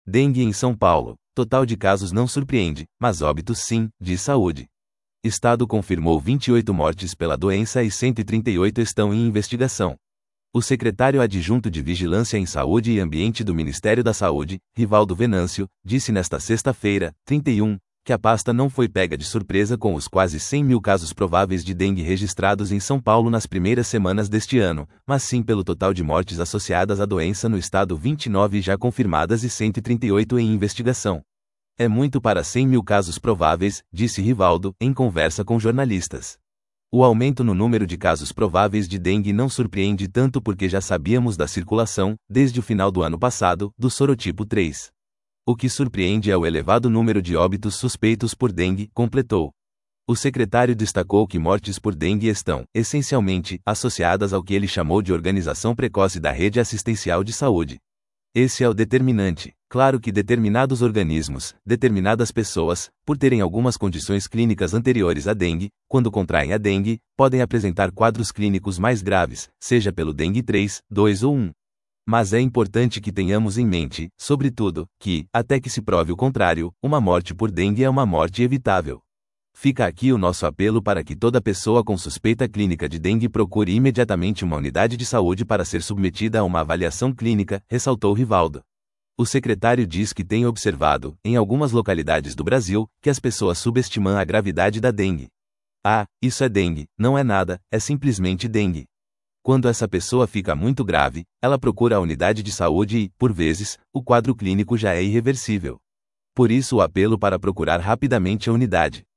Dengue em São Paulo. Total de casos não surpreende, mas óbitos sim, diz Saúde. Estado confirmou 28 mortes pela doença e 138 estão em investigação. O secretário adjunto de Vigilância em Saúde e Ambiente do Ministério da Saúde, Rivaldo Venâncio, disse nesta sexta-feira, 31, que a pasta não foi pega de surpresa com os quase 100 mil casos prováveis de dengue registrados em São Paulo nas primeiras semanas deste ano, mas sim pelo total de mortes associadas à doença no estado, 29 já confirmadas e 138 em investigação. É muito para 100 mil casos prováveis, disse Rivaldo, em conversa com jornalistas. O aumento no número de casos prováveis de dengue não surpreende tanto porque já sabíamos da circulação, desde o final do ano passado, do sorotipo 3. O que surpreende é o elevado número de óbitos suspeitos por dengue, completou. O secretário destacou que mortes por dengue estão, essencialmente, associadas ao que ele chamou de organização precoce da rede assistencial de saúde. Esse é o determinante. Claro que determinados organismos, determinadas pessoas, por terem algumas condições clínicas anteriores à dengue, quando contraem a dengue, podem apresentar quadros clínicos mais graves, seja pelo dengue 3, 2 ou 1. Mas é importante que tenhamos em mente, sobretudo, que, até que se prove o contrário, uma morte por dengue é uma morte evitável. Fica aqui o nosso apelo para que toda pessoa com suspeita clínica de dengue procure imediatamente uma unidade de saúde para ser submetida a uma avaliação clínica, ressaltou Rivaldo. O secretário diz que tem observado, em algumas localidades do Brasil, que as pessoas subestimam a gravidade da dengue. Ah, isso é dengue, não é nada, é simplesmente dengue. Quando essa pessoa fica muito grave, ela procura a unidade de saúde e, por vezes, o quadro clínico já é irreversível. Por isso o apelo para procurar rapidamente a unidade.